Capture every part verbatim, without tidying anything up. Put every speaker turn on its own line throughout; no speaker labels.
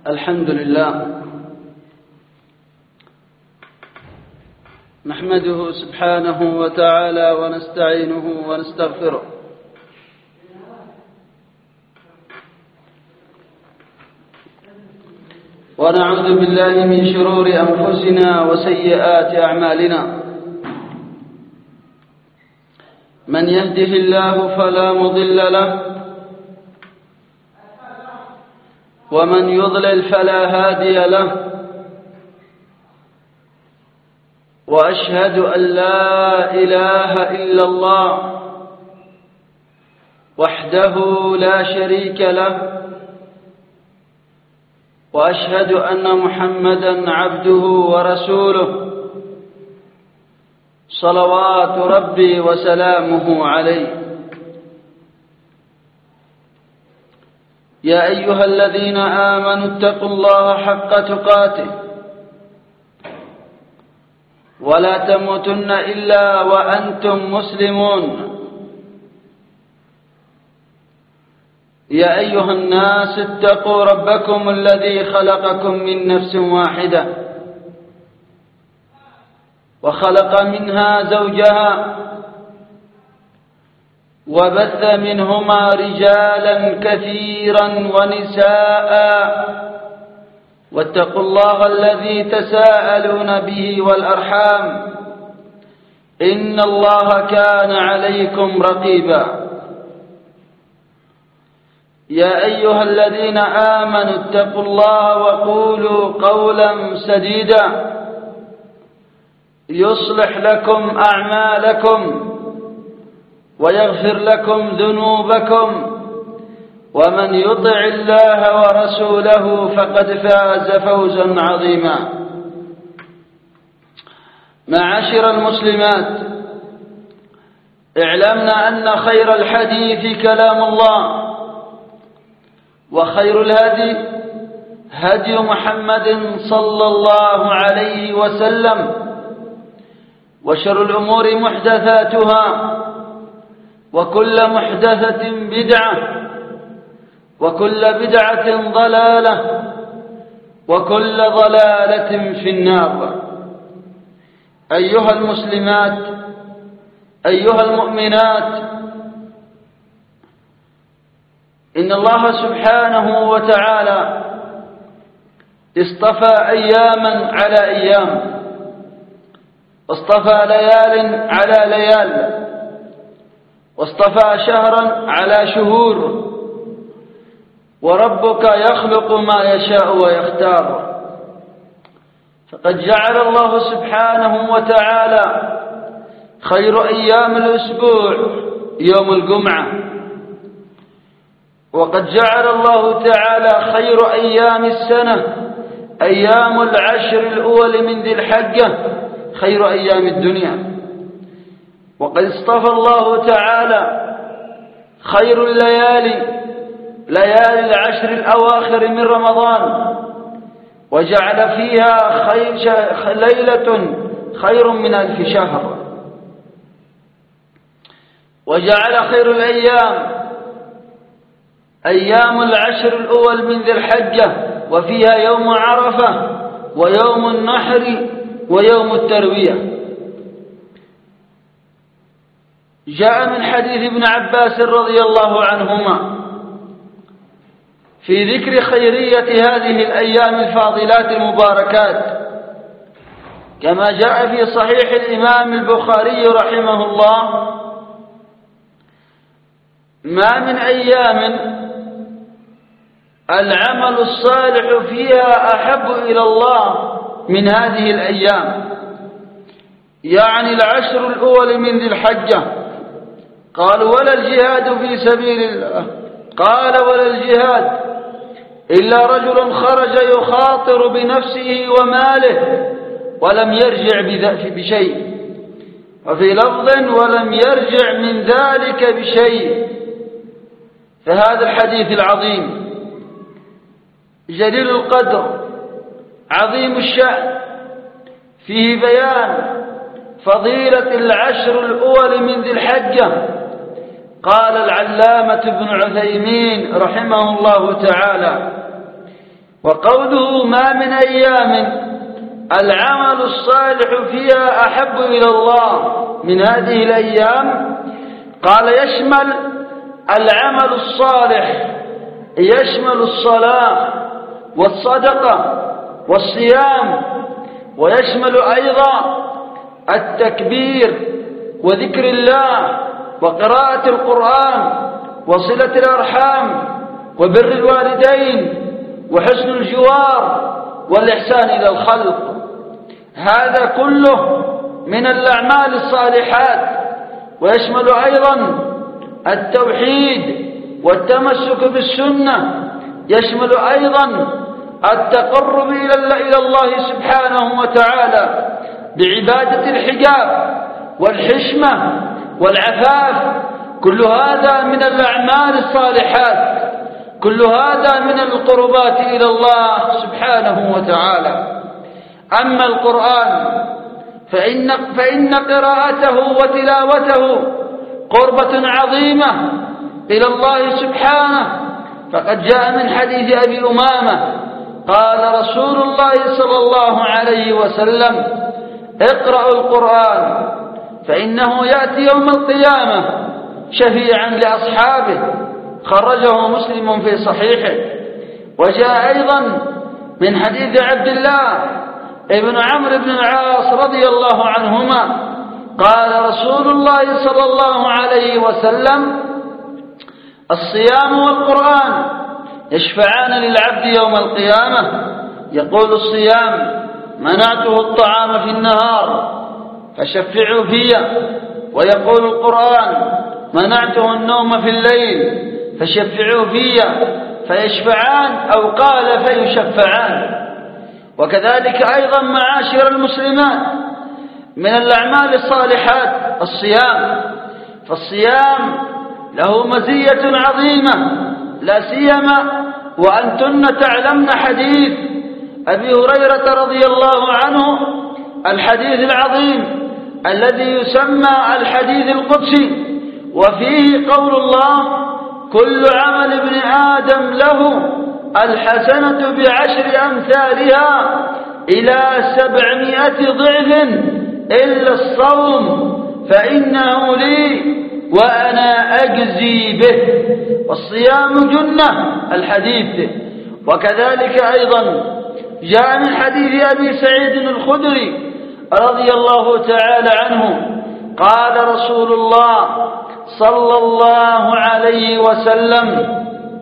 الحمد لله نحمده سبحانه وتعالى ونستعينه ونستغفره ونعوذ بالله من شرور أنفسنا وسيئات أعمالنا من يهده الله فلا مضل له ومن يضلل فلا هادي له وأشهد أن لا إله إلا الله وحده لا شريك له وأشهد أن محمدا عبده ورسوله صلوات ربي وسلامه عليه. يا أيها الذين آمنوا اتقوا الله حق تقاته ولا تموتن إلا وأنتم مسلمون. يا أيها الناس اتقوا ربكم الذي خلقكم من نفس واحدة وخلق منها زوجها وبث منهما رجالا كثيرا ونساء واتقوا الله الذي تساءلون به والأرحام إن الله كان عليكم رقيبا. يا أيها الذين آمنوا اتقوا الله وقولوا قولا سديدا يصلح لكم أعمالكم ويغفر لكم ذنوبكم ومن يطع الله ورسوله فقد فاز فوزا عظيما. معاشر المسلمات، اعلمنا أن خير الحديث كلام الله وخير الهدي هدي محمد صلى الله عليه وسلم وشر الأمور محدثاتها وكل محدثة بدعة وكل بدعة ضلالة وكل ضلالة في النار. أيها المسلمات، أيها المؤمنات، إن الله سبحانه وتعالى اصطفى أياما على أيام واصطفى ليال على ليال واصطفى شهرا على شهور، وربك يخلق ما يشاء ويختار. فقد جعل الله سبحانه وتعالى خير أيام الأسبوع يوم الجمعة، وقد جعل الله تعالى خير أيام السنة أيام العشر الأول من ذي الحجة خير أيام الدنيا، وقد اصطفى الله تعالى خير الليالي ليالي العشر الأواخر من رمضان، وجعل فيها خير ليلة خير من ألف شهر، وجعل خير الأيام أيام العشر الأول من ذي الحجة، وفيها يوم عرفة ويوم النحر ويوم التروية. جاء من حديث ابن عباس رضي الله عنهما في ذكر خيرية هذه الأيام الفاضلات المباركات، كما جاء في صحيح الإمام البخاري رحمه الله: ما من أيام العمل الصالح فيها أحب إلى الله من هذه الأيام، يعني العشر الأول من ذي الحجة. قال: ولا الجهاد في سبيل الله. قال: ولا الجهاد إلا رجل خرج يخاطر بنفسه وماله ولم يرجع بشيء، وفي لفظ: ولم يرجع من ذلك بشيء. فهذا الحديث العظيم جليل القدر عظيم الشأن فيه بيان فضيلة العشر الأول من ذي الحجة. قال العلامة ابن عثيمين رحمه الله تعالى: وقوله ما من أيام العمل الصالح فيها أحب إلى الله من هذه الأيام، قال يشمل العمل الصالح، يشمل الصلاة والصدقة والصيام، ويشمل أيضا التكبير وذكر الله وقراءة القرآن وصلة الأرحام وبر الوالدين وحسن الجوار والإحسان إلى الخلق. هذا كله من الأعمال الصالحات، ويشمل أيضا التوحيد والتمسك بالسنة، يشمل أيضا التقرب إلى الله سبحانه وتعالى بعبادة الحجاب والحشمة والعفاف. كل هذا من الأعمال الصالحات، كل هذا من القربات إلى الله سبحانه وتعالى. أما القرآن فإن, فإن قراءته وتلاوته قربة عظيمة إلى الله سبحانه، فقد جاء من حديث أبي أمامة قال رسول الله صلى الله عليه وسلم: اقرأوا القرآن فإنه يأتي يوم القيامة شفيعا لأصحابه، خرجه مسلم في صحيحه. وجاء أيضا من حديث عبد الله ابن عمرو بن العاص رضي الله عنهما قال رسول الله صلى الله عليه وسلم: الصيام والقرآن يشفعان للعبد يوم القيامة. يقول الصيام: منعته الطعام في النهار فشفعوا في، ويقول القرآن: منعته النوم في الليل فشفعوا في، فيشفعان أو قال فيشفعان. وكذلك أيضا معاشر المسلمات من الأعمال الصالحات الصيام، فالصيام له مزية عظيمة، لا سيما وأنتن تعلمن حديث أبي هريرة رضي الله عنه، الحديث العظيم الذي يسمى الحديث القدسي، وفيه قول الله: كل عمل ابن آدم له الحسنة بعشر أمثالها إلى سبعمائة ضعف إلا الصوم فإنه لي وأنا أجزي به. والصيام جنة الحديث. وكذلك أيضا جاء من حديث أبي سعيد الخدري رضي الله تعالى عنه قال رسول الله صلى الله عليه وسلم: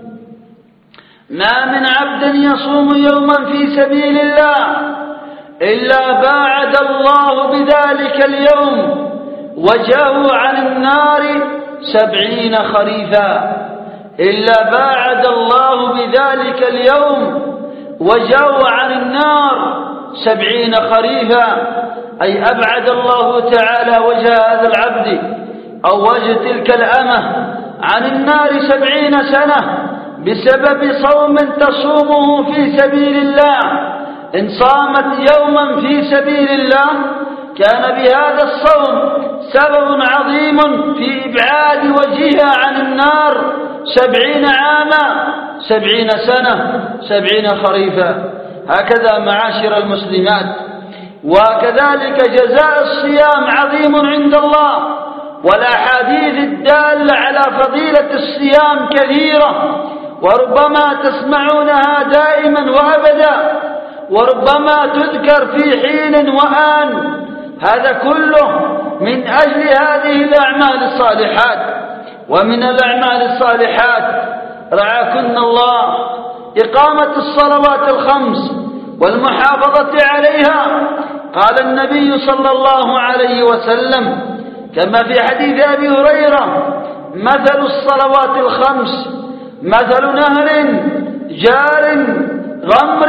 ما من عبد يصوم يوما في سبيل الله إلا باعد الله بذلك اليوم وجهه عن النار سبعين خريفا. إلا باعد الله بذلك اليوم وجهه عن النار سبعين خريفا، أي أبعد الله تعالى وجه هذا العبد أو وجه تلك الأمة عن النار سبعين سنة بسبب صوم تصومه في سبيل الله. إن صامت يوما في سبيل الله كان بهذا الصوم سبب عظيم في إبعاد وجهها عن النار سبعين عاما، سبعين سنة، سبعين خريفا. هكذا معاشر المسلمات. وكذلك جزاء الصيام عظيم عند الله، والأحاديث الدالة على فضيلة الصيام كثيرة، وربما تسمعونها دائما وأبدا، وربما تذكر في حين وآن. هذا كله من أجل هذه الأعمال الصالحات. ومن الأعمال الصالحات رعاكن الله إقامة الصلوات الخمس والمحافظة عليها. قال النبي صلى الله عليه وسلم كما في حديث أبي هريرة: مثل الصلوات الخمس مثل نهر جار غمر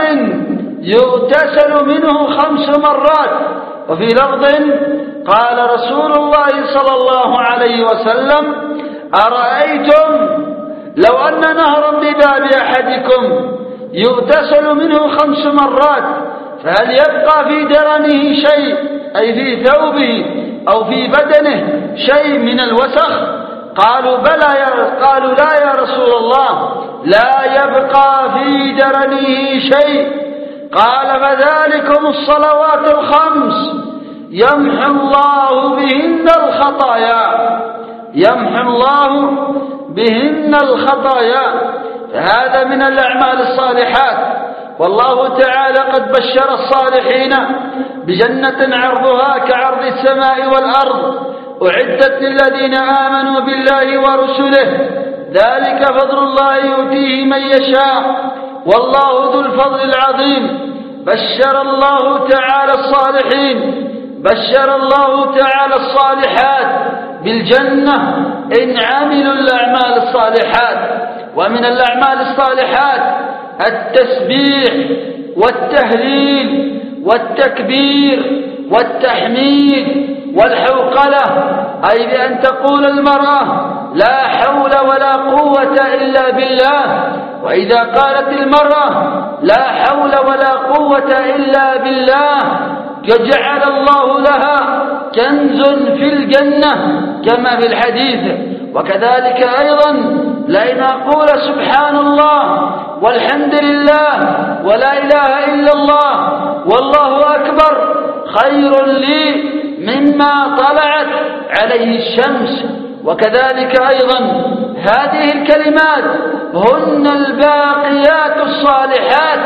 يغتسل منه خمس مرات. وفي لفظ قال رسول الله صلى الله عليه وسلم: أرأيتم لو أن نهرا بباب أحدكم يغتسل منه خمس مرات فهل يبقى في درنه شيء، أي في ثوبه أو في بدنه شيء من الوسخ؟ قالوا بلى يا قالوا لا يا رسول الله، لا يبقى في درنه شيء. قال فذلكم الصلوات الخمس يمحو الله بهن الخطايا يمحو الله بهن الخطايا. فهذا من الأعمال الصالحات. والله تعالى قد بشر الصالحين بجنة عرضها كعرض السماء والأرض أعدت للذين آمنوا بالله ورسله ذلك فضل الله يؤتيه من يشاء والله ذو الفضل العظيم. بشر الله تعالى الصالحين بشر الله تعالى الصالحات بالجنة إن عملوا الأعمال الصالحات. ومن الأعمال الصالحات التسبيح والتهليل والتكبير والتحميد والحوقلة، أي بأن تقول المرأة لا حول ولا قوة إلا بالله. وإذا قالت المرأة لا حول ولا قوة إلا بالله جعل الله لها كنز في الجنة كما في الحديث. وكذلك أيضا لأن أقول سبحان الله والحمد لله ولا إله إلا الله والله أكبر خير لي مما طلعت عليه الشمس. وكذلك أيضا هذه الكلمات هن الباقيات الصالحات،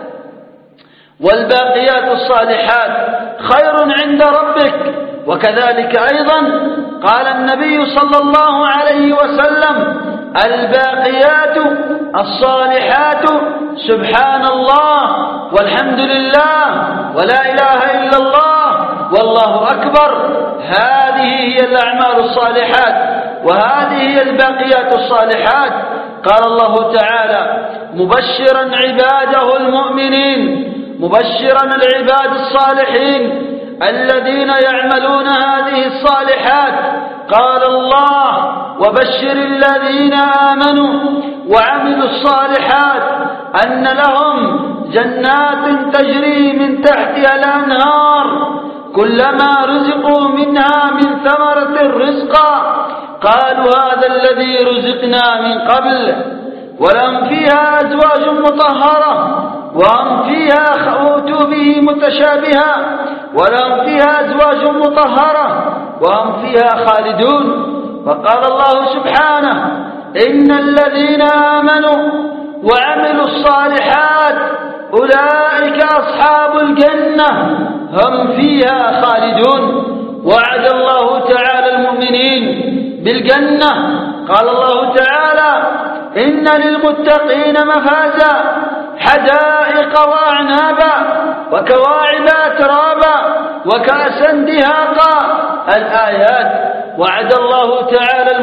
والباقيات الصالحات خير عند ربك. وكذلك أيضا قال النبي صلى الله عليه وسلم الباقيات الصالحات سبحان الله والحمد لله ولا إله إلا الله والله أكبر. هذه هي الأعمال الصالحات وهذه هي الباقيات الصالحات. قال الله تعالى مبشرا عباده المؤمنين مبشرا العباد الصالحين الذين يعملون هذه الصالحات. قال الله وبشر الذين آمنوا وعملوا الصالحات أن لهم جنات تجري من تحتها الأنهار كلما رزقوا منها من ثمرة رزقا قالوا هذا الذي رزقنا من قبل ولهم فيها أزواج مطهرة وهم فيها أوتوا به متشابها ولهم فيها أزواج مطهرة وهم فيها خالدون. وقال الله سبحانه إن الذين آمنوا وعملوا الصالحات أولئك أصحاب الجنة هم فيها خالدون. وعد الله تعالى المؤمنين بالجنة. قال الله تعالى إن للمتقين مفازا حدائق وأعنابا وكواعب أترابا وكأسا دهاقا الآيات. وعد الله تعالى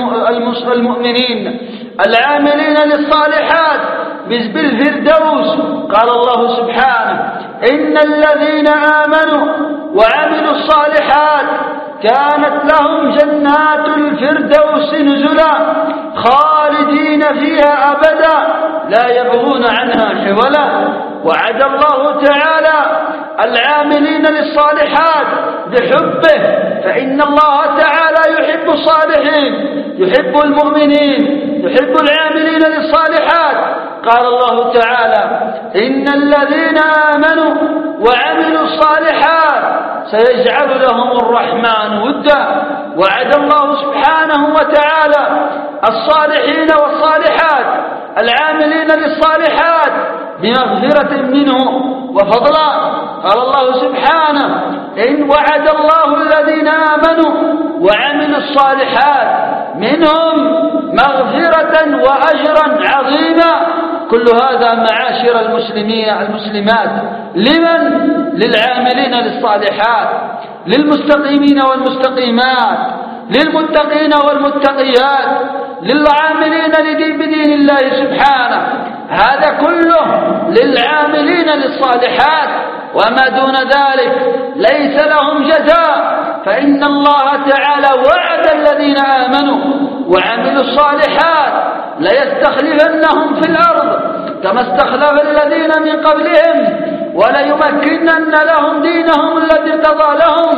المؤمنين العاملين للصالحات بالفردوس. قال الله سبحانه إن الذين آمنوا وعملوا الصالحات كانت لهم جنات الفردوس نزلا خالدين فيها أبدا لا يبغون عنها حولا. وعد الله تعالى العاملين للصالحات بحبه، فإن الله تعالى يحب الصالحين يحب المؤمنين يحب العاملين للصالحات. قال الله تعالى إن الذين آمنوا وعملوا الصالحات سيجعل لهم الرحمن ودا. وعد الله سبحانه وتعالى الصالحين والصالحات العاملين للصالحات بمغفرة منه وفضلا. قال الله سبحانه إن وعد الله الذين آمنوا وعملوا الصالحات منهم مغفرة وأجرا عظيما. كل هذا معاشر المسلمين المسلمات لمن؟ للعاملين للصالحات للمستقيمين والمستقيمات للمتقين والمتقيات للعاملين بدين الله سبحانه. هذا كله للعاملين للصالحات، وما دون ذلك ليس لهم جزاء. فإن الله تعالى وعد الذين آمنوا وعملوا الصالحات ليستخلفنهم في الأرض كما استخلف الذين من قبلهم وليمكنن لهم دينهم الذي ارتضى لهم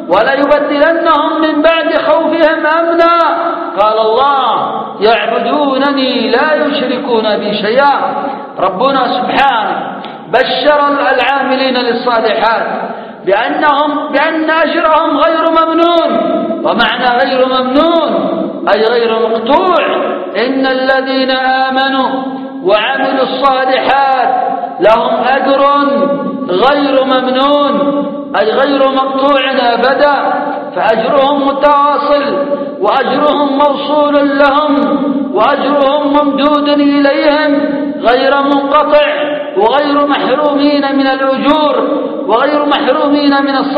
وليبدلنهم من بعد خوفهم أمنا. قال الله يعبدونني لا يشركون بي شيئا. ربنا سبحانه بشر العاملين للصالحات بأنهم بأن أجرهم غير ممنون. ومعنى غير ممنون أي غير مقطوع. إن الذين آمنوا وعملوا الصالحات لهم أجر غير ممنون أي غير مقطوع أبدا، فأجرهم متواصل وأجرهم موصول لهم وأجرهم ممدود إليهم غير منقطع، وغير محرومين من الأجور، وغير محرومين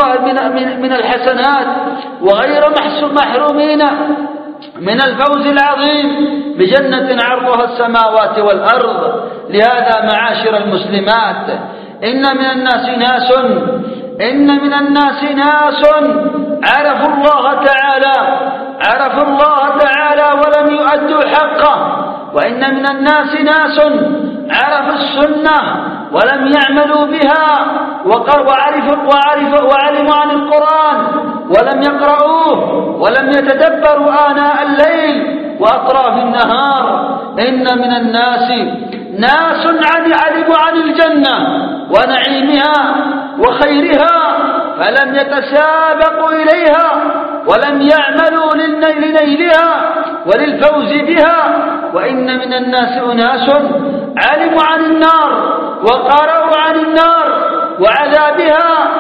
من من الحسنات، وغير محرومين من الفوز العظيم بجنة عرضها السماوات والأرض. لهذا معاشر المسلمات إن من الناس ناس إن من الناس ناس عرفوا الله تعالى عرفوا الله تعالى ولم يؤدوا حقه، وإن من الناس ناس عرفوا السنة ولم يعملوا بها، وعرفوا وعرفوا وعلموا عن القرآن ولم يقرؤوه ولم يتدبروا آناء الليل وأطراف النهار. إن من الناس ناس علموا عن الجنة ونعيمها وخيرها فلم يتسابقوا إليها ولم يعملوا لنيلها وللفوز بها. وإن من الناس أناس علموا عن النار وقرأوا عن النار وعذابها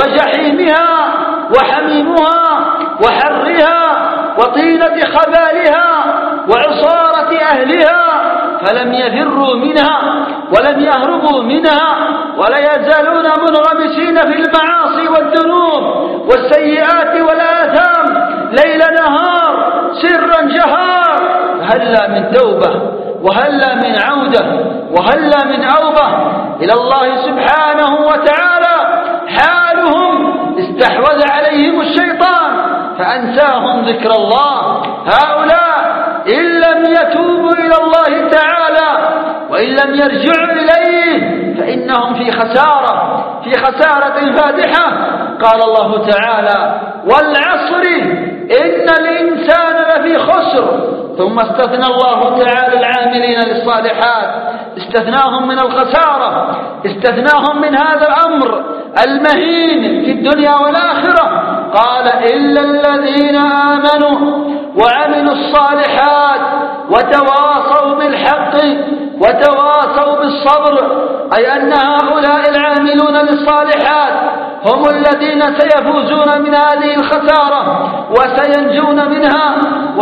وجحيمها وحميمها وحرها وطينة خبالها وعصارة أهلها، فلم يفروا منها ولم يهربوا منها، ولا يزالون منغمسين في المعاصي والذنوب والسيئات والآثام ليل نهار سرا جهار. هلا من توبة وهلا من عودة وهلا من أوبة إلى الله سبحانه وتعالى. حالهم استحوذ عليهم الشيطان فأنساهم ذكر الله. هؤلاء إن لم يتوبوا إلى الله تعالى وإن لم يرجعوا إليه فإنهم في خسارة في خسارة فادحة. قال الله تعالى والعصر إن الإنسان لفي خسر. ثم استثنى الله تعالى العاملين للصالحات، استثناهم من الخسارة، استثناهم من هذا الأمر المهين في الدنيا والآخرة. قال إلا الذين آمنوا وعملوا الصالحات وتواصوا بالحق وتواصوا بالصبر، أي أن هؤلاء العاملون للصالحات هم الذين سيفوزون من هذه الخسارة وسينجون منها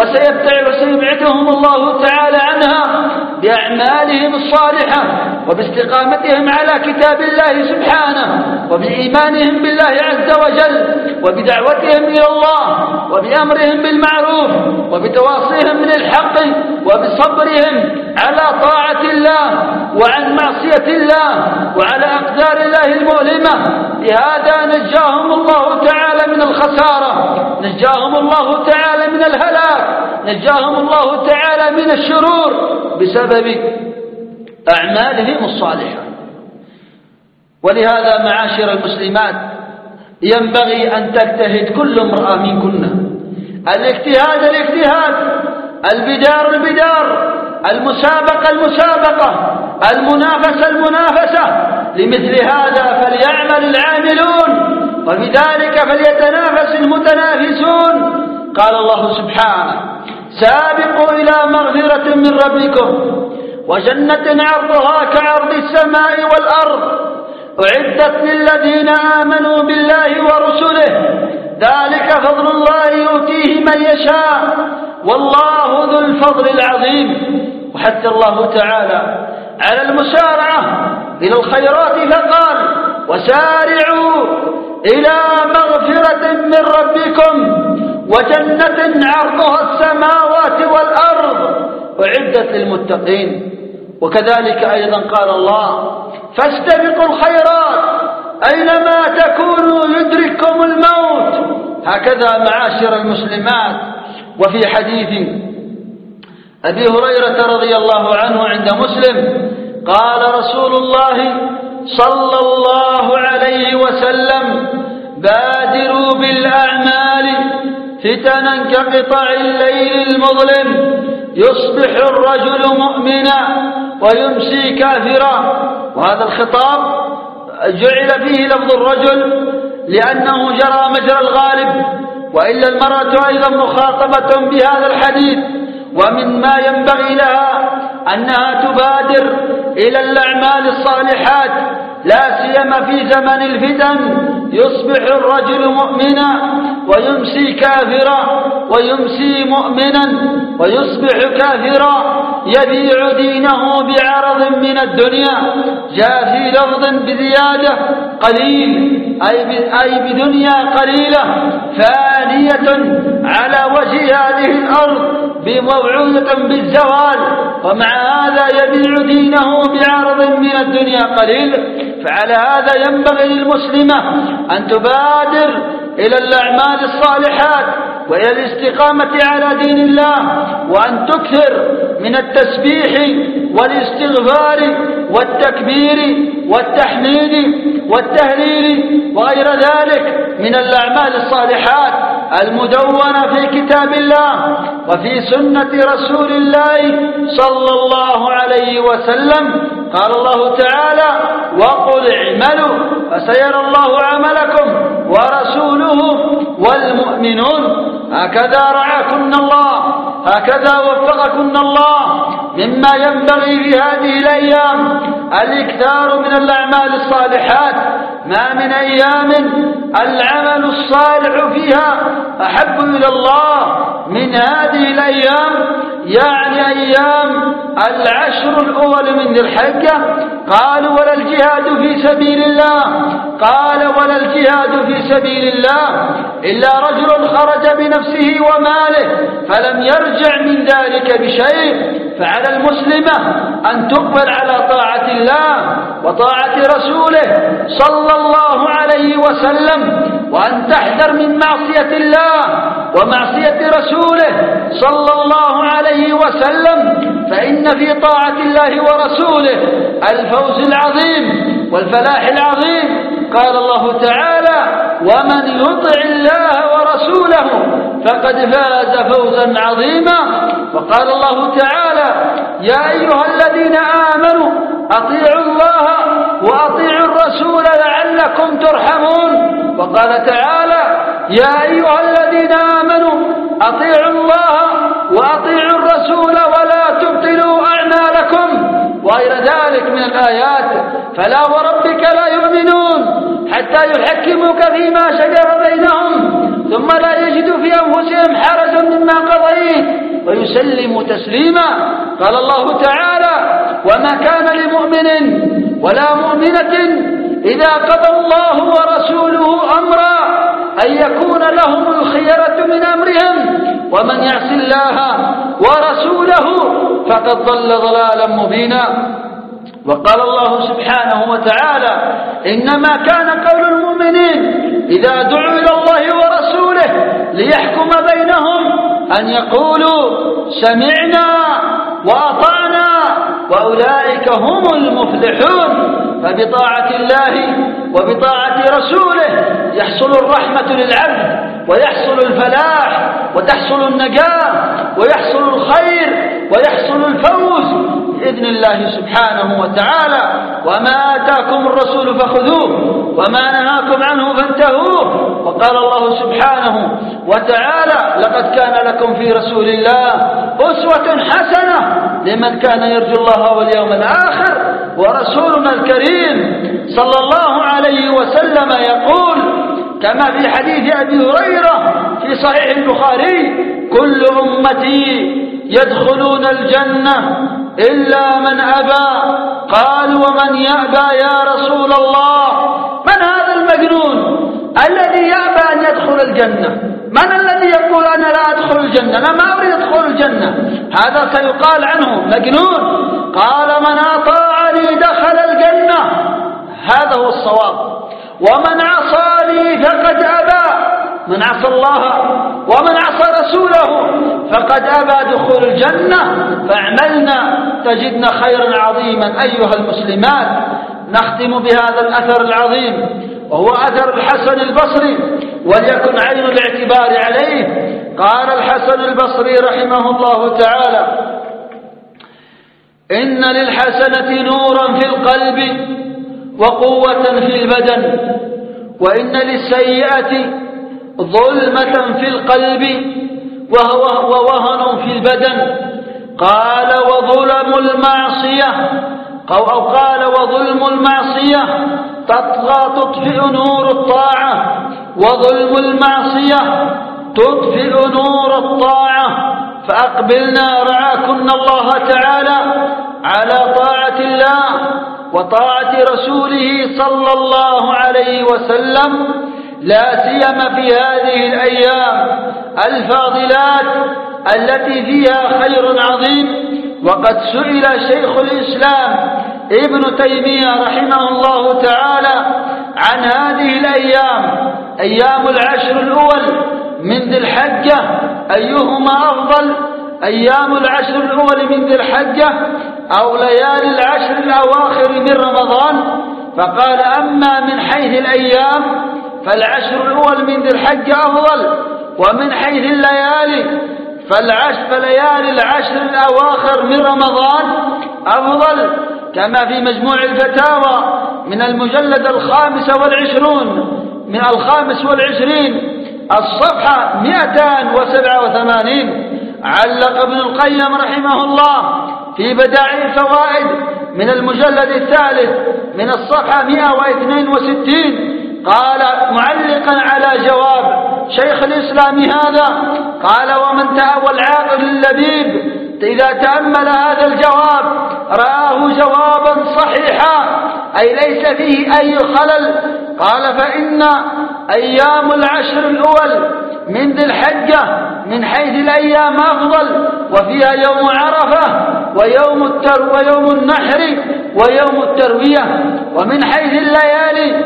وسيبعدهم الله تعالى عنها بأعمالهم الصالحة وباستقامتهم على كتاب الله سبحانه وبإيمانهم بالله عز وجل وبدعوتهم إلى الله وبأمرهم بالمعروف وبتواصيهم من الحق وبصبرهم على طاعة الله وعن معصية الله وعلى أقدار الله المؤلمة. بهذا نجاهم الله تعالى من الخسارة، نجاهم الله تعالى من الهلاك، نجاهم الله تعالى من الشرور بسبب أعمالهم الصالحة. ولهذا معاشر المسلمات ينبغي أن تجتهد كل امرأة منكن. الاجتهاد الاجتهاد، البدار البدار، المسابقة المسابقة، المنافسة المنافسة. لمثل هذا فليعمل العاملون وبذلك فليتنافس المتنافسون. قال الله سبحانه سابقوا إلى مغفرة من ربكم وجنة عرضها كعرض السماء والأرض أعدت للذين آمنوا بالله ورسله ذلك فضل الله يؤتيه من يشاء والله ذو الفضل العظيم. وحث الله تعالى على المسارعة إلى الخيرات فقال وسارعوا إلى مغفرة من ربكم وجنة عرضها السماوات والأرض أعدت للمتقين. وكذلك أيضا قال الله فاستبقوا الخيرات أينما تكونوا يدرككم الموت. هكذا معاشر المسلمات. وفي حديث أبي هريرة رضي الله عنه عند مسلم قال رسول الله صلى الله عليه وسلم بادروا بالأعمال فتنا كقطع الليل المظلم يصبح الرجل مؤمنا ويمسي كافرا. وهذا الخطاب جعل فيه لفظ الرجل لأنه جرى مجرى الغالب، وإلا المرأة أيضا مخاطبة بهذا الحديث. ومن ما ينبغي لها أنها تبادر إلى الأعمال الصالحات، لا سيما في زمن الفتن. يصبح الرجل مؤمنا ويمسي كافرا، ويمسي مؤمنا ويصبح كافرا، يبيع دينه بعرض من الدنيا. جاء في لفظ بزيادة قليل، أي بدنيا قليلة فانية على وجه هذه الأرض بموعودة بالزوال، ومع هذا يبيع دينه بعرض من الدنيا قليل. فعلى هذا ينبغي للمسلمة أن تبادر إلى الأعمال الصالحات وإلى الاستقامة على دين الله، وأن تكثر من التسبيح والاستغفار والتكبير والتحميد والتهليل وغير ذلك من الأعمال الصالحات المدونة في كتاب الله وفي سنة رسول الله صلى الله عليه وسلم. قال الله تعالى: وقل اعملوا فسيرى الله عملكم ورسوله والمؤمنون. هكذا رعاكن الله، هكذا وفقكن الله. مما ينبغي في هذه الأيام الإكثار من الأعمال الصالحات. ما من أيام العمل الصالح فيها أحب إلى الله من هذه الأيام، يعني أيام العشر الأول من ذي الحجة. قالوا: ولا الجهاد في سبيل الله؟ قال: ولا الجهاد في سبيل الله إلا رجل خرج بنفسه وماله فلم يرجع من ذلك بشيء. فعلى المسلمة أن تقبل على طاعة الله وطاعة رسوله صلى الله عليه وسلم، وأن تحذر من معصية الله ومعصية رسوله صلى الله عليه وسلم، فإن في طاعة الله ورسوله الفوز العظيم والفلاح العظيم. قال الله تعالى: ومن يطع الله ورسوله فقد فاز فوزا عظيما. وقال الله تعالى: يا أيها الذين آمنوا أطيعوا الله وأطيعوا الرسول لعلكم ترحمون. وقال تعالى: يا أيها الذين آمنوا أطيعوا الله وأطيعوا الرسول ولا تبطلوا أعمالكم، وغير ذلك من الآيات. فلا وربك لا يؤمنون حتى يحكموك فيما شجر بينهم ثم لا يجدوا في أنفسهم حرجا مما قضيت ويسلموا تسليما. قال الله تعالى: وما كان لمؤمن ولا مؤمنة إذا قضى الله ورسوله أمرا أن يكون لهم الخيرة من أمرهم ومن يعص الله ورسوله فقد ضل ضلالا مبينا. وقال الله سبحانه وتعالى: إنما كان قول المؤمنين إذا دعوا إلى الله ورسوله ليحكم بينهم أن يقولوا سمعنا وأطعنا وأولئك هم المفلحون. فبطاعة الله وبطاعة رسوله يحصل الرحمة للعبد ويحصل الفلاح وتحصل النجاة ويحصل الخير ويحصل الفوز بإذن الله سبحانه وتعالى. وما آتاكم الرسول فخذوه وما نهاكم عنه فانتهوه. وقال الله سبحانه وتعالى: لقد كان لكم في رسول الله أسوة حسنة لمن كان يرجو الله واليوم الآخر. ورسولنا الكريم صلى الله عليه وسلم يقول كما في حديث أبي هريرة في صحيح البخاري: كل أمتي يدخلون الجنة إلا من أبى. قال: ومن يأبى يا رسول الله؟ من هذا المجنون الذي يأبى أن يدخل الجنة؟ من الذي يقول أنا لا أدخل الجنة، أنا ما أريد أدخل الجنة؟ هذا سيقال عنه مجنون. قال: من أطاعني دخل الجنة. هذا هو الصواب. ومن عصاني فقد أبى. من عصى الله ومن عصى رسوله فقد أبى دخول الجنة. فاعملنا تجدنا خيرا عظيما أيها المسلمات. نختم بهذا الأثر العظيم وهو أثر الحسن البصري وليكن عين الاعتبار عليه. قال الحسن البصري رحمه الله تعالى: إن للحسنة نورا في القلب وقوة في البدن، وإن للسيئة ظلمة في القلب وهو ووهن في البدن. قال وظلم المعصية أو قال وظلم المعصية تطغى تطفئ نور الطاعة، وظلم المعصية تطفئ نور الطاعة. فأقبلنا رعاكن الله تعالى على طاعة الله وطاعة رسوله صلى الله عليه وسلم، لا سيما في هذه الأيام الفاضلات التي فيها خير عظيم. وقد سئل شيخ الإسلام ابن تيمية رحمه الله تعالى عن هذه الأيام، أيام العشر الأول من ذي الحجة أيهما أفضل، أيام العشر الأول من ذي الحجة أو ليالي العشر الأواخر من رمضان؟ فقال: أما من حيث الأيام فالعشر الأول من ذي الحجة أفضل، ومن حيث الليالي فالعشر فليالي العشر الأواخر من رمضان أفضل، كما في مجموع الفتاوى من المجلد الخامس والعشرون من الخامس والعشرين الصفحة مئتان وسبعة وثمانين. علق ابن القيم رحمه الله في بدائع الفوائد من المجلد الثالث من الصفحة مئة واثنين وستين، قال معلقا على جواب شيخ الإسلام هذا، قال: ومن تأوى العاقل اللبيب إذا تأمل هذا الجواب رآه جوابا صحيحا، أي ليس فيه أي خلل. قال: فإن أيام العشر الأول من ذي الحجة من حيث الأيام أفضل، وفيها يوم عرفة ويوم التر ويوم النحر ويوم التروية. ومن حيث الليالي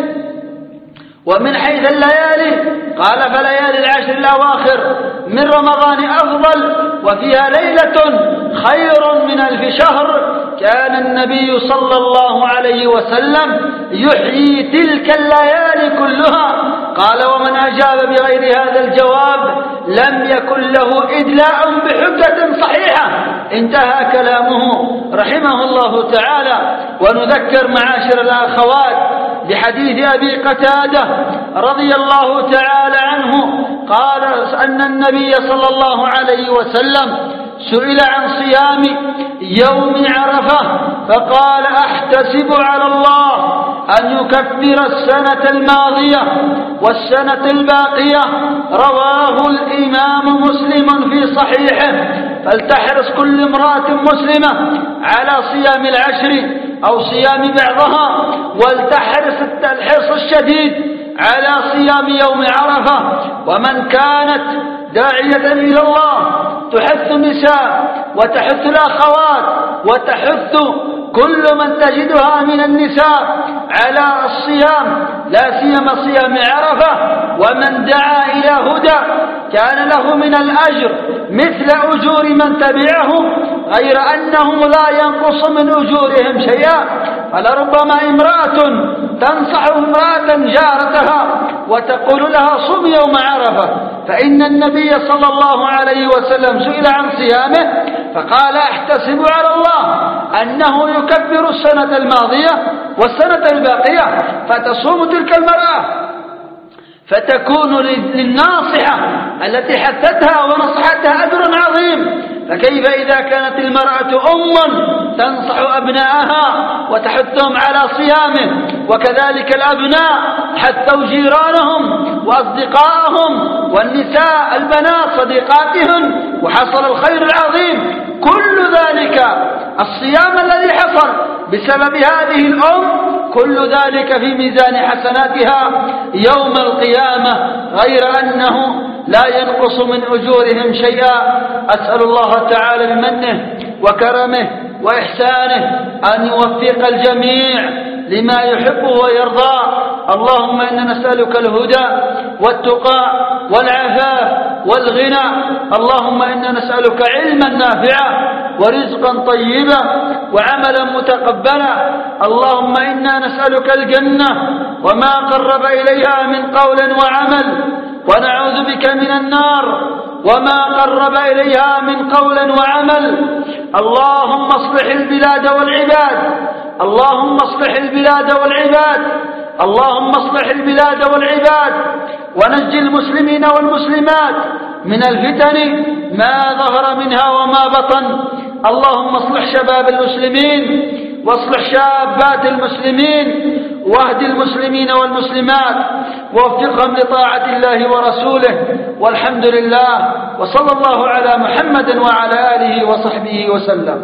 ومن حيث الليالي قال: فليالي العشر الأواخر من رمضان أفضل، وفيها ليلة خير من ألف شهر. كان النبي صلى الله عليه وسلم يحيي تلك الليالي كلها. قال: ومن أجاب بغير هذا الجواب لم يكن له إدلاء بحجة صحيحة. انتهى كلامه رحمه الله تعالى. ونذكر معاشر الأخوات بحديث أبي قتادة رضي الله تعالى عنه، قال أن النبي صلى الله عليه وسلم سئل عن صيام يوم عرفة فقال: أحتسب على الله أن يكفر السنة الماضية والسنة الباقية. رواه الإمام مسلم في صحيحه. فلتحرص كل امرأة مسلمة على صيام العشر أو صيام بعضها، ولتحرص الحرص الشديد على صيام يوم عرفة. ومن كانت داعية إلى الله تحث النساء وتحث الأخوات وتحث كل من تجدها من النساء على الصيام، لا سيما صيام عرفة. ومن دعا إلى هدى كان له من الأجر مثل أجور من تبعه، غير أنهم لا ينقص من أجورهم شيئا. فلربما امرأة تنصح امرأة جارتها وتقول لها: صم يوم عرفة، فإن النبي صلى الله عليه وسلم سئل عن صيامه فقال: أحتسب على الله أنه يكفر السنة الماضية والسنة الباقية. فتصوم تلك المرأة فتكون للناصحة التي حثتها ونصحتها أجر عظيم. فكيف إذا كانت المرأة أما تنصح أبنائها وتحثهم على صيامه؟ وكذلك الأبناء حثوا جيرانهم وأصدقائهم والنساء البنات صديقاتهن وحصل الخير العظيم. كل ذلك الصيام الذي حصل بسبب هذه الأم كل ذلك في ميزان حسناتها يوم القيامة، غير أنه لا ينقص من أجورهم شيئا. أسأل الله تعالى بمنه وكرمه وإحسانه أن يوفق الجميع لما يحبه ويرضى. اللهم إنا نسألك الهدى والتقى والعفاف والغنى. اللهم إنا نسألك علما نافعا ورزقا طيبا وعملا متقبلا. اللهم إنا نسألك الجنة وما قرب إليها من قول وعمل، ونعوذ بك من النار وما قرب إليها من قول وعمل. اللهم اصلح البلاد والعباد، اللهم اصلح البلاد والعباد، اللهم اصلح البلاد والعباد، ونجي المسلمين والمسلمات من الفتن ما ظهر منها وما بطن. اللهم اصلح شباب المسلمين واصلح شابات المسلمين، واهد المسلمين والمسلمات ووفقهم لطاعة الله ورسوله، والحمد لله، وصلى الله على محمد وعلى آله وصحبه وسلم.